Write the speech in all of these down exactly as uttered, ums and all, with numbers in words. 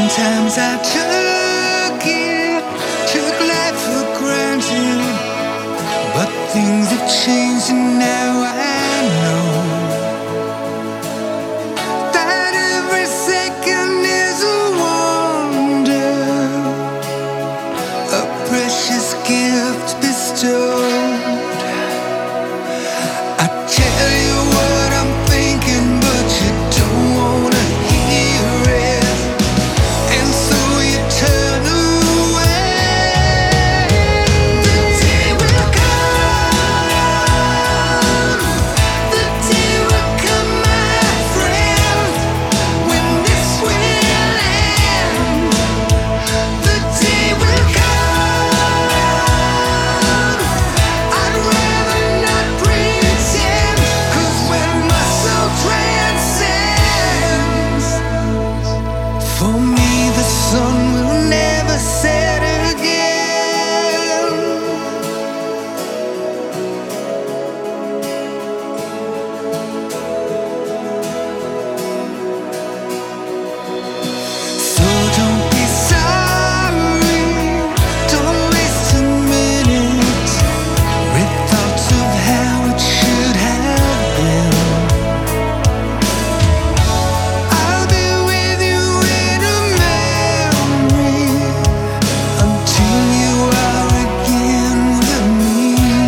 Sometimes I took it, took life for granted, but things have changed and now I know that every second is a wonder, a precious gift bestowed. I tell you what I'm thinking, but you don't wanna hear it, and so you turn away. The day will come, the day will come, my friend, when this will end. The day will come, I'd rather not pretend, 'cause when my soul transcends, for me the sun will never set again. So don't be sorry, don't waste a minute with thoughts of how it should have been. I'll be with you in a memory until you are again with me.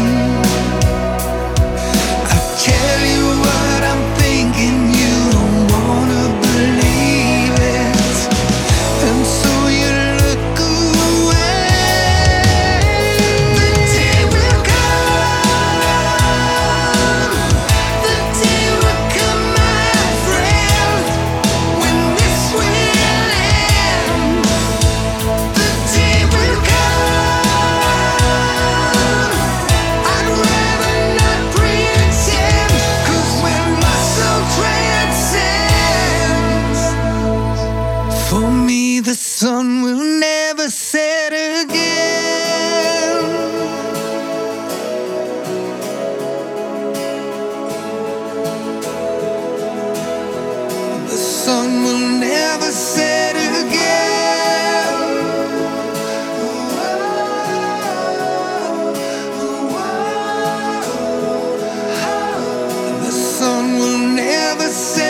I tell you what I'm thinking, you don't wanna believe it, and so you look away. The day will come, the day will come, my friend, when this will end. The day will come, I'd rather not pretend, 'cause when my soul transcends, for me the sun will never set again. The sun will never set again. The sun will never set